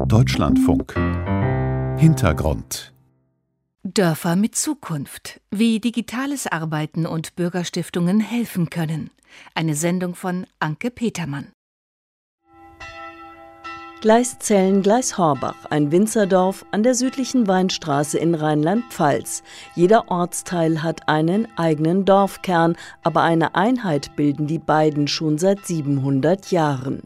Deutschlandfunk. Hintergrund. Dörfer mit Zukunft. Wie digitales Arbeiten und Bürgerstiftungen helfen können. Eine Sendung von Anke Petermann. Gleiszellen-Gleishorbach, ein Winzerdorf an der südlichen Weinstraße in Rheinland-Pfalz. Jeder Ortsteil hat einen eigenen Dorfkern, aber eine Einheit bilden die beiden schon seit 700 Jahren.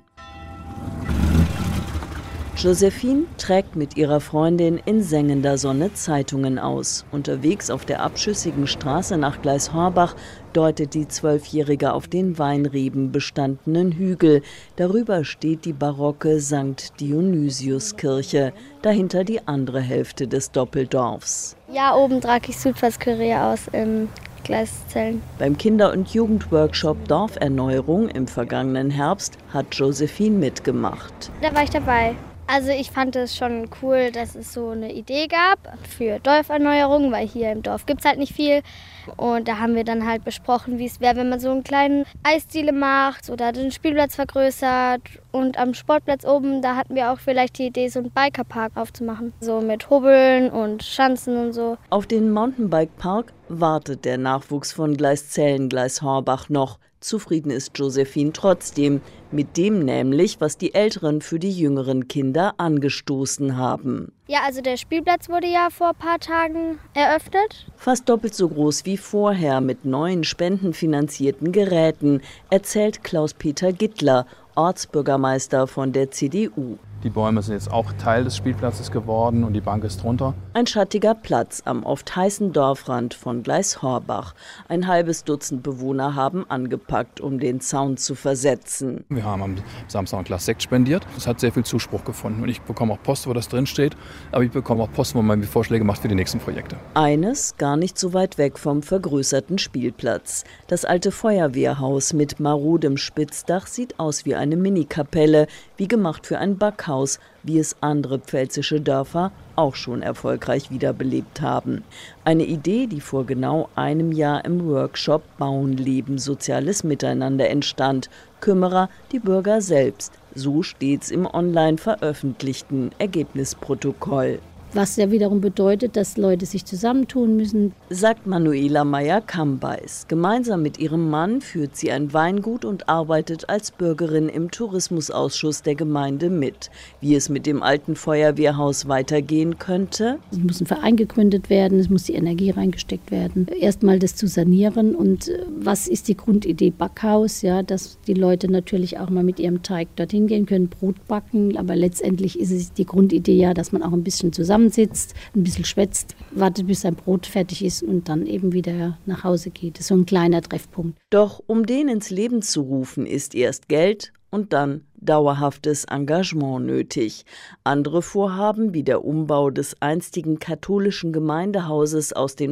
Josephine trägt mit ihrer Freundin in sengender Sonne Zeitungen aus. Unterwegs auf der abschüssigen Straße nach Gleishorbach deutet die 12-Jährige auf den Weinreben bestandenen Hügel. Darüber steht die barocke St. Dionysiuskirche, dahinter die andere Hälfte des Doppeldorfs. Ja, oben trage ich Südwestkyrie aus im Gleiszellen. Beim Kinder- und Jugendworkshop Dorferneuerung im vergangenen Herbst hat Josephine mitgemacht. Da war ich dabei. Also ich fand es schon cool, dass es so eine Idee gab für Dorferneuerung, weil hier im Dorf gibt es halt nicht viel. Und da haben wir dann halt besprochen, wie es wäre, wenn man so einen kleinen Eisdiele macht oder den Spielplatz vergrößert. Und am Sportplatz oben, da hatten wir auch vielleicht die Idee, so einen Bikerpark aufzumachen. So mit Hubbeln und Schanzen und so. Auf den Mountainbike-Park wartet der Nachwuchs von Gleiszellen-Gleishorbach noch. Zufrieden ist Josephine trotzdem, mit dem nämlich, was die Älteren für die jüngeren Kinder angestoßen haben. Ja, also der Spielplatz wurde ja vor ein paar Tagen eröffnet. Fast doppelt so groß wie vorher mit neuen spendenfinanzierten Geräten, erzählt Klaus-Peter Gittler, Ortsbürgermeister von der CDU. Die Bäume sind jetzt auch Teil des Spielplatzes geworden und die Bank ist drunter. Ein schattiger Platz am oft heißen Dorfrand von Gleishorbach. Ein halbes Dutzend Bewohner haben angepackt, um den Zaun zu versetzen. Wir haben am Samstag ein Glas Sekt spendiert. Das hat sehr viel Zuspruch gefunden. Und ich bekomme auch Post, wo das drin steht. Aber ich bekomme auch Post, wo man mir Vorschläge macht für die nächsten Projekte. Eines gar nicht so weit weg vom vergrößerten Spielplatz. Das alte Feuerwehrhaus mit marodem Spitzdach sieht aus wie eine Minikapelle, wie gemacht für ein Backhaus, wie es andere pfälzische Dörfer auch schon erfolgreich wiederbelebt haben. Eine Idee, die vor genau einem Jahr im Workshop Bauen, Leben, Soziales Miteinander entstand. Kümmerer die Bürger selbst. So steht's im online veröffentlichten Ergebnisprotokoll. Was ja wiederum bedeutet, dass Leute sich zusammentun müssen. Sagt Manuela Meyer-Kambeis. Gemeinsam mit ihrem Mann führt sie ein Weingut und arbeitet als Bürgerin im Tourismusausschuss der Gemeinde mit. Wie es mit dem alten Feuerwehrhaus weitergehen könnte? Es muss ein Verein gegründet werden, es muss die Energie reingesteckt werden. Erstmal das zu sanieren und was ist die Grundidee Backhaus? Ja, dass die Leute natürlich auch mal mit ihrem Teig dorthin gehen können, Brot backen. Aber letztendlich ist es die Grundidee ja, dass man auch ein bisschen zusammensitzt, ein bisschen schwätzt, wartet, bis sein Brot fertig ist und dann eben wieder nach Hause geht. Das ist so ein kleiner Treffpunkt. Doch um den ins Leben zu rufen, ist erst Geld und dann dauerhaftes Engagement nötig. Andere Vorhaben, wie der Umbau des einstigen katholischen Gemeindehauses aus den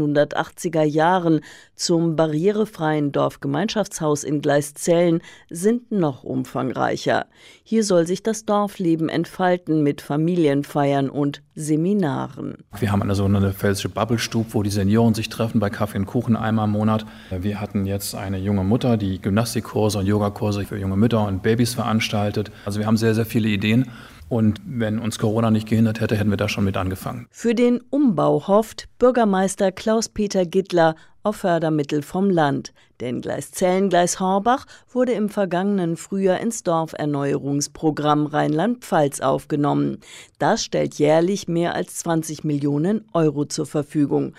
1980er Jahren zum barrierefreien Dorfgemeinschaftshaus in Gleiszellen, sind noch umfangreicher. Hier soll sich das Dorfleben entfalten mit Familienfeiern und Seminaren. Wir haben so eine pfälzische Bubble-Stube, wo die Senioren sich treffen bei Kaffee und Kuchen einmal im Monat. Wir hatten jetzt eine junge Mutter, die Gymnastikkurse und Yogakurse für junge Mütter und Babys veranstaltet. Also wir haben sehr, sehr viele Ideen. Und wenn uns Corona nicht gehindert hätte, hätten wir da schon mit angefangen. Für den Umbau hofft Bürgermeister Klaus-Peter Gittler auf Fördermittel vom Land. Denn Gleiszellen-Gleishorbach wurde im vergangenen Frühjahr ins Dorferneuerungsprogramm Rheinland-Pfalz aufgenommen. Das stellt jährlich mehr als 20 Millionen Euro zur Verfügung.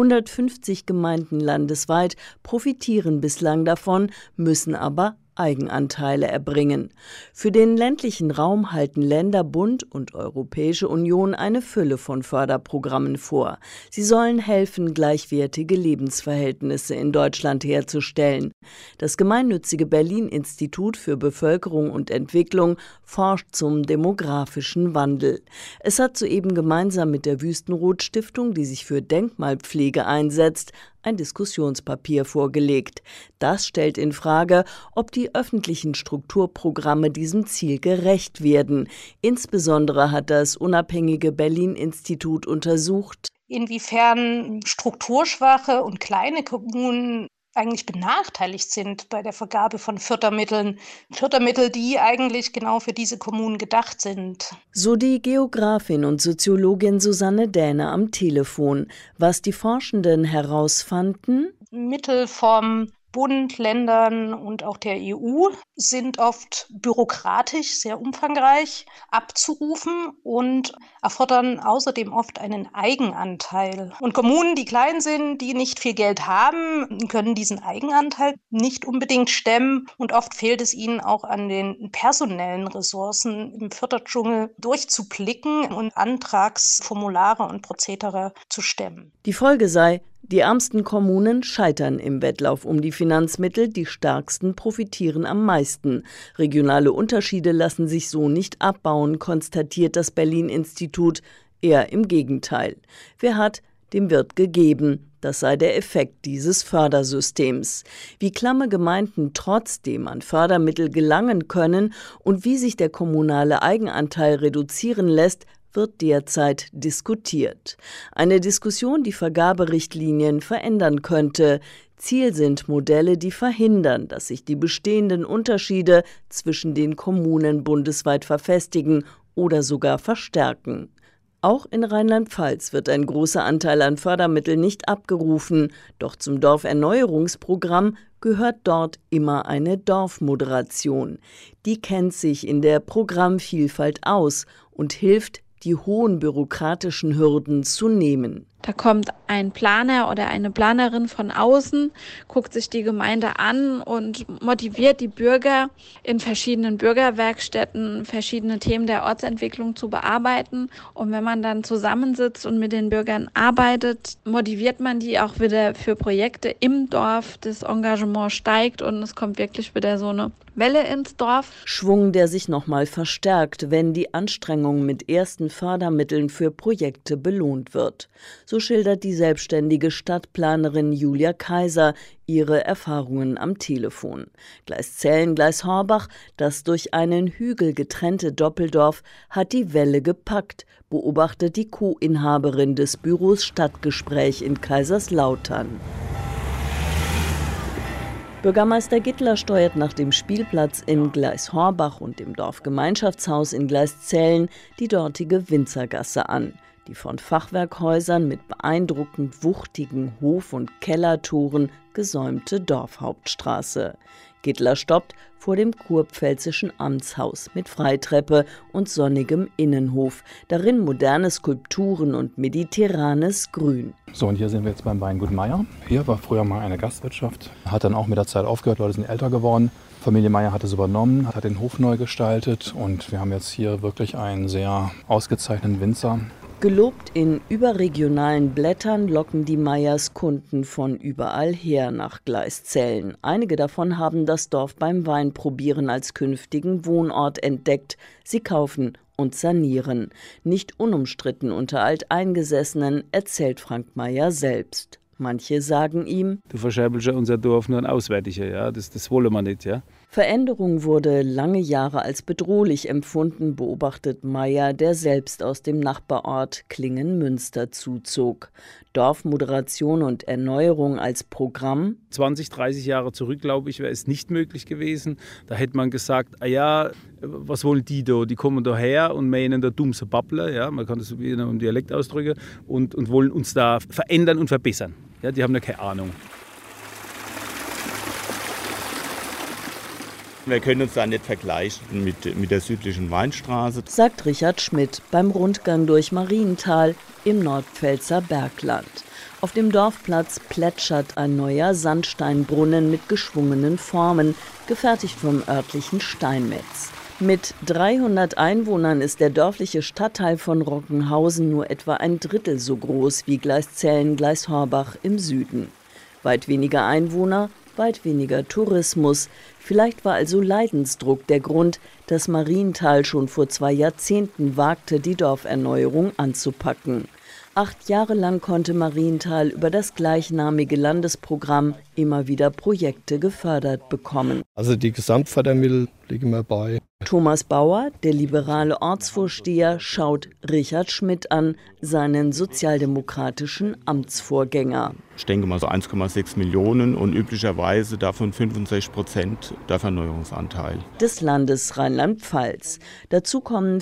150 Gemeinden landesweit profitieren bislang davon, müssen aber Eigenanteile erbringen. Für den ländlichen Raum halten Länder, Bund und Europäische Union eine Fülle von Förderprogrammen vor. Sie sollen helfen, gleichwertige Lebensverhältnisse in Deutschland herzustellen. Das gemeinnützige Berlin-Institut für Bevölkerung und Entwicklung forscht zum demografischen Wandel. Es hat soeben gemeinsam mit der Wüstenrot-Stiftung, die sich für Denkmalpflege einsetzt, ein Diskussionspapier vorgelegt. Das stellt in Frage, ob die öffentlichen Strukturprogramme diesem Ziel gerecht werden. Insbesondere hat das unabhängige Berlin-Institut untersucht, inwiefern strukturschwache und kleine Kommunen eigentlich benachteiligt sind bei der Vergabe von Fördermitteln. Fördermittel, die eigentlich genau für diese Kommunen gedacht sind. So die Geografin und Soziologin Susanne Dähne am Telefon. Was die Forschenden herausfanden? Mittel vom Bund, Ländern und auch der EU sind oft bürokratisch, sehr umfangreich abzurufen und erfordern außerdem oft einen Eigenanteil. Und Kommunen, die klein sind, die nicht viel Geld haben, können diesen Eigenanteil nicht unbedingt stemmen und oft fehlt es ihnen auch an den personellen Ressourcen, im Förderdschungel durchzublicken und Antragsformulare und Prozedere zu stemmen. Die Folge sei, die ärmsten Kommunen scheitern im Wettlauf um die Finanzmittel, die stärksten profitieren am meisten. Regionale Unterschiede lassen sich so nicht abbauen, konstatiert das Berlin-Institut. Eher im Gegenteil. Wer hat, dem wird gegeben. Das sei der Effekt dieses Fördersystems. Wie klamme Gemeinden trotzdem an Fördermittel gelangen können und wie sich der kommunale Eigenanteil reduzieren lässt, wird derzeit diskutiert. Eine Diskussion, die Vergaberichtlinien verändern könnte. Ziel sind Modelle, die verhindern, dass sich die bestehenden Unterschiede zwischen den Kommunen bundesweit verfestigen oder sogar verstärken. Auch in Rheinland-Pfalz wird ein großer Anteil an Fördermitteln nicht abgerufen. Doch zum Dorferneuerungsprogramm gehört dort immer eine Dorfmoderation. Die kennt sich in der Programmvielfalt aus und hilft, die hohen bürokratischen Hürden zu nehmen. Da kommt ein Planer oder eine Planerin von außen, guckt sich die Gemeinde an und motiviert die Bürger in verschiedenen Bürgerwerkstätten verschiedene Themen der Ortsentwicklung zu bearbeiten. Und wenn man dann zusammensitzt und mit den Bürgern arbeitet, motiviert man die auch wieder für Projekte im Dorf. Das Engagement steigt und es kommt wirklich wieder so eine Welle ins Dorf. Schwung, der sich nochmal verstärkt, wenn die Anstrengung mit ersten Fördermitteln für Projekte belohnt wird. So schildert die selbstständige Stadtplanerin Julia Kaiser ihre Erfahrungen am Telefon. Gleiszellen, Gleis-Horbach, das durch einen Hügel getrennte Doppeldorf, hat die Welle gepackt, beobachtet die Co-Inhaberin des Büros Stadtgespräch in Kaiserslautern. Bürgermeister Gittler steuert nach dem Spielplatz in Gleis-Horbach und dem Dorfgemeinschaftshaus in Gleiszellen die dortige Winzergasse an. Die von Fachwerkhäusern mit beeindruckend wuchtigen Hof- und Kellertoren gesäumte Dorfhauptstraße. Gittler stoppt vor dem kurpfälzischen Amtshaus mit Freitreppe und sonnigem Innenhof, darin moderne Skulpturen und mediterranes Grün. So, und hier sind wir jetzt beim Weingut Meier. Hier war früher mal eine Gastwirtschaft, hat dann auch mit der Zeit aufgehört, Leute sind älter geworden. Familie Meier hat es übernommen, hat den Hof neu gestaltet und wir haben jetzt hier wirklich einen sehr ausgezeichneten Winzer. Gelobt in überregionalen Blättern locken die Meyers Kunden von überall her nach Gleiszellen. Einige davon haben das Dorf beim Weinprobieren als künftigen Wohnort entdeckt. Sie kaufen und sanieren. Nicht unumstritten unter Alteingesessenen, erzählt Frank Meyer selbst. Manche sagen ihm: Du verscherbelst ja unser Dorf nur ein Auswärtiger, ja? Das wollen wir nicht, ja? Veränderung wurde lange Jahre als bedrohlich empfunden, beobachtet Meyer, der selbst aus dem Nachbarort Klingen-Münster zuzog. Dorfmoderation und Erneuerung als Programm. 20, 30 Jahre zurück, glaube ich, wäre es nicht möglich gewesen. Da hätte man gesagt, was wollen die da? Die kommen da her und meinen da dummse Babbler, ja? Man kann das wieder im Dialekt ausdrücken, und wollen uns da verändern und verbessern. Ja, die haben ja keine Ahnung. Wir können uns da nicht vergleichen mit der südlichen Weinstraße, sagt Richard Schmidt beim Rundgang durch Marienthal im Nordpfälzer Bergland. Auf dem Dorfplatz plätschert ein neuer Sandsteinbrunnen mit geschwungenen Formen, gefertigt vom örtlichen Steinmetz. Mit 300 Einwohnern ist der dörfliche Stadtteil von Rockenhausen nur etwa ein Drittel so groß wie Gleiszellen, Gleis-Horbach im Süden. Weit weniger Einwohner, weit weniger Tourismus. Vielleicht war also Leidensdruck der Grund, dass Marienthal schon vor 2 Jahrzehnten wagte, die Dorferneuerung anzupacken. 8 Jahre lang konnte Marienthal über das gleichnamige Landesprogramm immer wieder Projekte gefördert bekommen. Also die Gesamtfördermittel liegen mir bei. Thomas Bauer, der liberale Ortsvorsteher, schaut Richard Schmidt an, seinen sozialdemokratischen Amtsvorgänger. Ich denke mal so 1,6 Millionen und üblicherweise davon 65% der Verneuerungsanteil. Des Landes Rheinland-Pfalz. Dazu kommen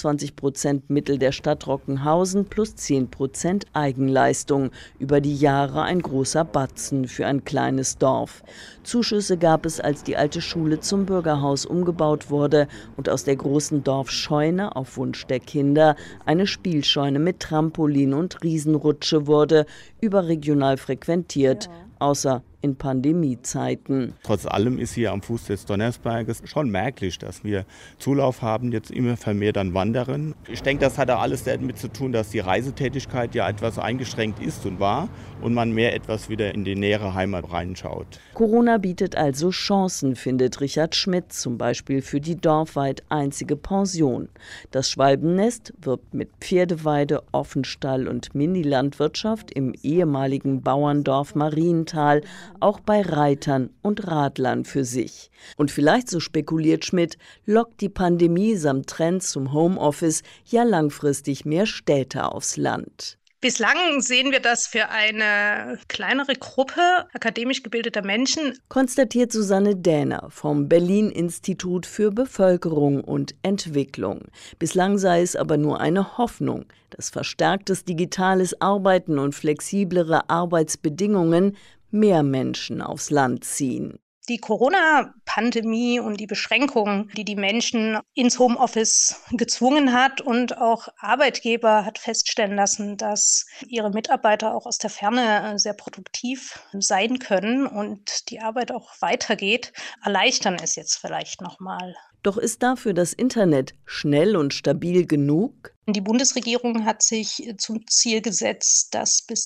25% Mittel der Stadt Rockenhausen plus 10% Eigenleistung. Über die Jahre ein großer Batzen für ein kleines Dorf. Zuschüsse gab es, als die alte Schule zum Bürgerhaus umgebaut wurde und aus der großen Dorfscheune auf Wunsch der Kinder eine Spielscheune mit Trampolin und Riesenrutsche wurde, überregional frequentiert, außer in Pandemiezeiten. Trotz allem ist hier am Fuß des Donnersberges schon merklich, dass wir Zulauf haben, jetzt immer vermehrt an Wanderern. Ich denke, das hat auch alles damit zu tun, dass die Reisetätigkeit ja etwas eingeschränkt ist und war und man mehr etwas wieder in die nähere Heimat reinschaut. Corona bietet also Chancen, findet Richard Schmidt, zum Beispiel für die dorfweit einzige Pension. Das Schwalbennest wirbt mit Pferdeweide, Offenstall und Minilandwirtschaft im ehemaligen Bauerndorf Marienthal, auch bei Reitern und Radlern für sich. Und vielleicht, so spekuliert Schmidt, lockt die Pandemie samt Trend zum Homeoffice ja langfristig mehr Städter aufs Land. Bislang sehen wir das für eine kleinere Gruppe akademisch gebildeter Menschen, konstatiert Susanne Dähner vom Berlin-Institut für Bevölkerung und Entwicklung. Bislang sei es aber nur eine Hoffnung, dass verstärktes digitales Arbeiten und flexiblere Arbeitsbedingungen mehr Menschen aufs Land ziehen. Die Corona-Pandemie und die Beschränkungen, die die Menschen ins Homeoffice gezwungen hat und auch Arbeitgeber hat feststellen lassen, dass ihre Mitarbeiter auch aus der Ferne sehr produktiv sein können und die Arbeit auch weitergeht, erleichtern es jetzt vielleicht nochmal. Doch ist dafür das Internet schnell und stabil genug? Die Bundesregierung hat sich zum Ziel gesetzt, dass bis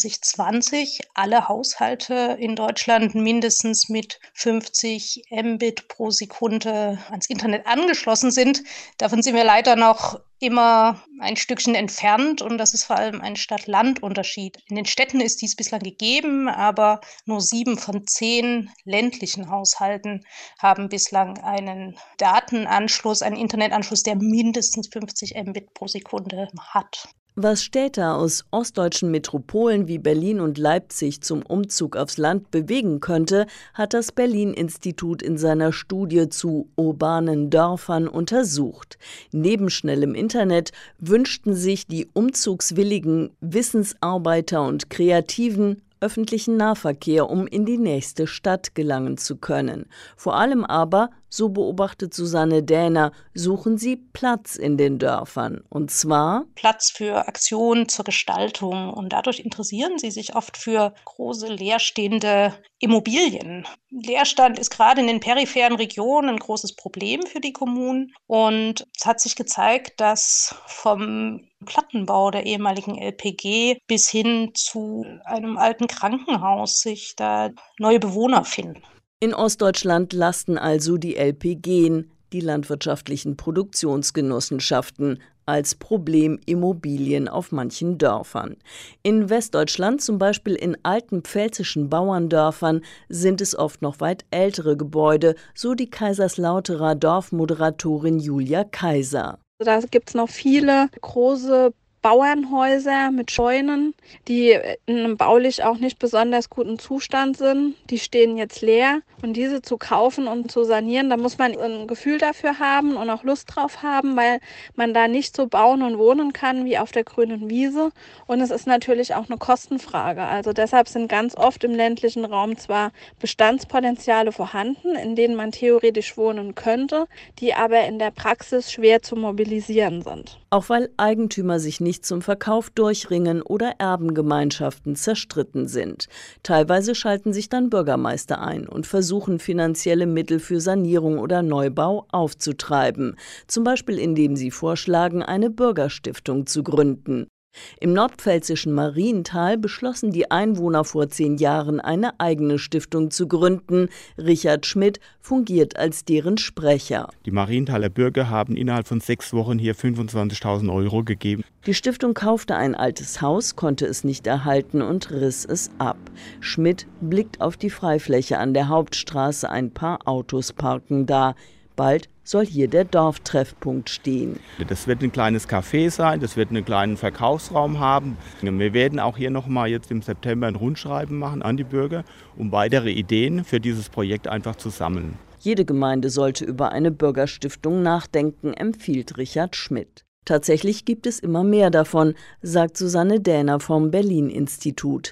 2020 alle Haushalte in Deutschland mindestens mit 50 Mbit pro Sekunde ans Internet angeschlossen sind. Davon sind wir leider noch immer ein Stückchen entfernt und das ist vor allem ein Stadt-Land-Unterschied. In den Städten ist dies bislang gegeben, aber nur 7 von 10 ländlichen Haushalten haben bislang einen Datenanschluss, einen Internetanschluss, der mindestens 50 Mbit pro Sekunde hat. Was Städter aus ostdeutschen Metropolen wie Berlin und Leipzig zum Umzug aufs Land bewegen könnte, hat das Berlin-Institut in seiner Studie zu urbanen Dörfern untersucht. Neben schnellem Internet wünschten sich die umzugswilligen Wissensarbeiter und Kreativen öffentlichen Nahverkehr, um in die nächste Stadt gelangen zu können. Vor allem aber, so beobachtet Susanne Dähner, suchen sie Platz in den Dörfern. Und zwar Platz für Aktionen zur Gestaltung. Und dadurch interessieren sie sich oft für große leerstehende Immobilien. Leerstand ist gerade in den peripheren Regionen ein großes Problem für die Kommunen. Und es hat sich gezeigt, dass vom Plattenbau der ehemaligen LPG bis hin zu einem alten Krankenhaus sich da neue Bewohner finden. In Ostdeutschland lasten also die LPGen, die landwirtschaftlichen Produktionsgenossenschaften, als Problemimmobilien auf manchen Dörfern. In Westdeutschland, zum Beispiel in alten pfälzischen Bauerndörfern, sind es oft noch weit ältere Gebäude, so die Kaiserslauterer Dorfmoderatorin Julia Kaiser. Da gibt es noch viele große Bauernhäuser mit Scheunen, die in einem baulich auch nicht besonders guten Zustand sind. Die stehen jetzt leer und diese zu kaufen und zu sanieren, da muss man ein Gefühl dafür haben und auch Lust drauf haben, weil man da nicht so bauen und wohnen kann wie auf der grünen Wiese. Und es ist natürlich auch eine Kostenfrage. Also deshalb sind ganz oft im ländlichen Raum zwar Bestandspotenziale vorhanden, in denen man theoretisch wohnen könnte, die aber in der Praxis schwer zu mobilisieren sind. Auch weil Eigentümer sich nicht zum Verkauf durchringen oder Erbengemeinschaften zerstritten sind. Teilweise schalten sich dann Bürgermeister ein und versuchen, finanzielle Mittel für Sanierung oder Neubau aufzutreiben. Zum Beispiel, indem sie vorschlagen, eine Bürgerstiftung zu gründen. Im nordpfälzischen Marienthal beschlossen die Einwohner vor 10 Jahren, eine eigene Stiftung zu gründen. Richard Schmidt fungiert als deren Sprecher. Die Marienthaler Bürger haben innerhalb von 6 Wochen hier 25.000 € gegeben. Die Stiftung kaufte ein altes Haus, konnte es nicht erhalten und riss es ab. Schmidt blickt auf die Freifläche an der Hauptstraße, ein paar Autos parken da. Bald soll hier der Dorftreffpunkt stehen. Das wird ein kleines Café sein, das wird einen kleinen Verkaufsraum haben. Wir werden auch hier nochmal jetzt im September ein Rundschreiben machen an die Bürger, um weitere Ideen für dieses Projekt einfach zu sammeln. Jede Gemeinde sollte über eine Bürgerstiftung nachdenken, empfiehlt Richard Schmidt. Tatsächlich gibt es immer mehr davon, sagt Susanne Dähner vom Berlin-Institut.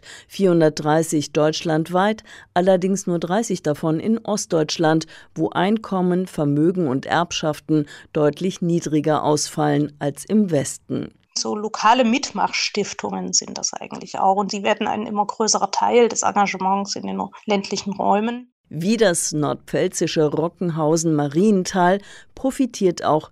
430 deutschlandweit, allerdings nur 30 davon in Ostdeutschland, wo Einkommen, Vermögen und Erbschaften deutlich niedriger ausfallen als im Westen. So lokale Mitmachstiftungen sind das eigentlich auch. Und sie werden ein immer größerer Teil des Engagements in den ländlichen Räumen. Wie das nordpfälzische Rockenhausen-Marienthal profitiert auch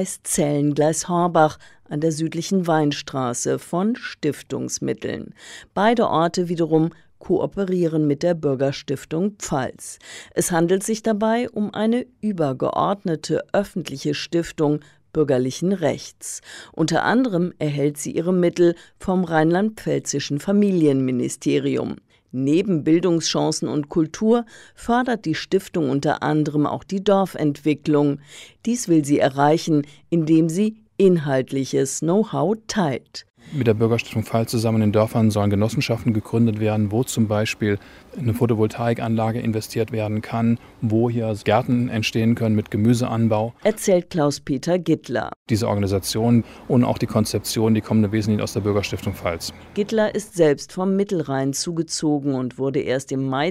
Gleiszellen-Gleishorbach an der südlichen Weinstraße von Stiftungsmitteln. Beide Orte wiederum kooperieren mit der Bürgerstiftung Pfalz. Es handelt sich dabei um eine übergeordnete öffentliche Stiftung bürgerlichen Rechts. Unter anderem erhält sie ihre Mittel vom rheinland-pfälzischen Familienministerium. Neben Bildungschancen und Kultur fördert die Stiftung unter anderem auch die Dorfentwicklung. Dies will sie erreichen, indem sie inhaltliches Know-how teilt. Mit der Bürgerstiftung Pfalz zusammen in Dörfern sollen Genossenschaften gegründet werden, wo zum Beispiel eine Photovoltaikanlage investiert werden kann, wo hier Gärten entstehen können mit Gemüseanbau. Erzählt Klaus-Peter Gittler. Diese Organisation und auch die Konzeption, die kommen wesentlich aus der Bürgerstiftung Pfalz. Gittler ist selbst vom Mittelrhein zugezogen und wurde erst im Mai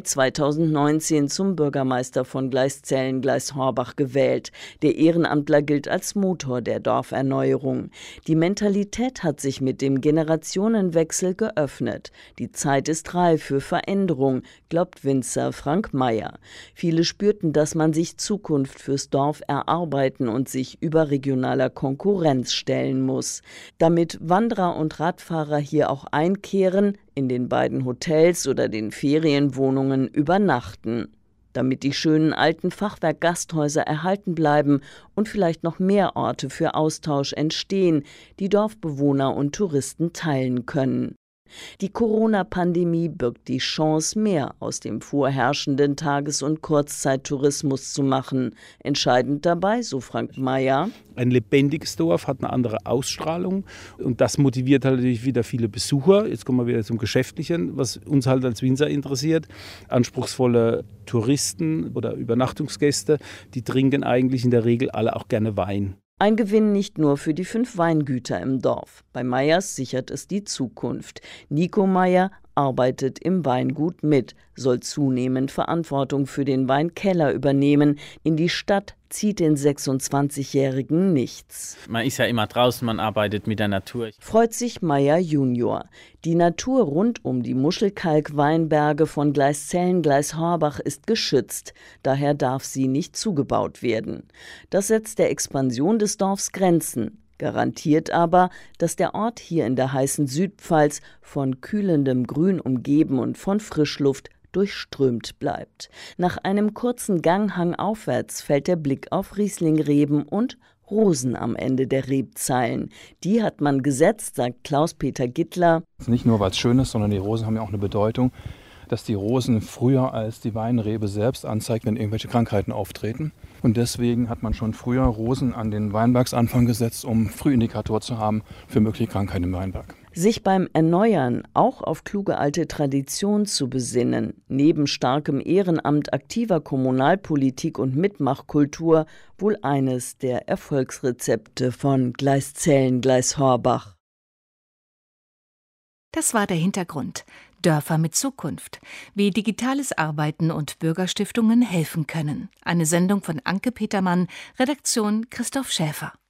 2019 zum Bürgermeister von Gleiszellen-Gleishorbach gewählt. Der Ehrenamtler gilt als Motor der Dorferneuerung. Die Mentalität hat sich mit dem Generationenwechsel geöffnet. Die Zeit ist reif für Veränderung, glaubt Winzer Frank Meyer. Viele spürten, dass man sich Zukunft fürs Dorf erarbeiten und sich überregionaler Konkurrenz stellen muss. Damit Wanderer und Radfahrer hier auch einkehren, in den beiden Hotels oder den Ferienwohnungen übernachten. Damit die schönen alten Fachwerk-Gasthäuser erhalten bleiben und vielleicht noch mehr Orte für Austausch entstehen, die Dorfbewohner und Touristen teilen können. Die Corona-Pandemie birgt die Chance, mehr aus dem vorherrschenden Tages- und Kurzzeittourismus zu machen. Entscheidend dabei, so Frank Meyer: Ein lebendiges Dorf hat eine andere Ausstrahlung und das motiviert halt natürlich wieder viele Besucher. Jetzt kommen wir wieder zum Geschäftlichen, was uns halt als Winzer interessiert. Anspruchsvolle Touristen oder Übernachtungsgäste, die trinken eigentlich in der Regel alle auch gerne Wein. Ein Gewinn nicht nur für die 5 Weingüter im Dorf. Bei Meyers sichert es die Zukunft. Nico Meyer arbeitet im Weingut mit, soll zunehmend Verantwortung für den Weinkeller übernehmen. In die Stadt zieht den 26-Jährigen nichts. Man ist ja immer draußen, man arbeitet mit der Natur. Freut sich Meyer Junior. Die Natur rund um die Muschelkalk-Weinberge von Gleiszellen-Gleishorbach ist geschützt. Daher darf sie nicht zugebaut werden. Das setzt der Expansion des Dorfs Grenzen. Garantiert aber, dass der Ort hier in der heißen Südpfalz von kühlendem Grün umgeben und von Frischluft durchströmt bleibt. Nach einem kurzen Ganghang aufwärts fällt der Blick auf Rieslingreben und Rosen am Ende der Rebzeilen. Die hat man gesetzt, sagt Klaus-Peter Gittler. Nicht nur, weil es schön ist, sondern die Rosen haben ja auch eine Bedeutung, dass die Rosen früher als die Weinrebe selbst anzeigt, wenn irgendwelche Krankheiten auftreten. Und deswegen hat man schon früher Rosen an den Weinbergsanfang gesetzt, um Frühindikator zu haben für mögliche Krankheiten im Weinberg. Sich beim Erneuern auch auf kluge alte Tradition zu besinnen, neben starkem Ehrenamt, aktiver Kommunalpolitik und Mitmachkultur, wohl eines der Erfolgsrezepte von Gleiszellen-Gleishorbach. Das war der Hintergrund. Dörfer mit Zukunft. Wie digitales Arbeiten und Bürgerstiftungen helfen können. Eine Sendung von Anke Petermann, Redaktion Christoph Schäfer.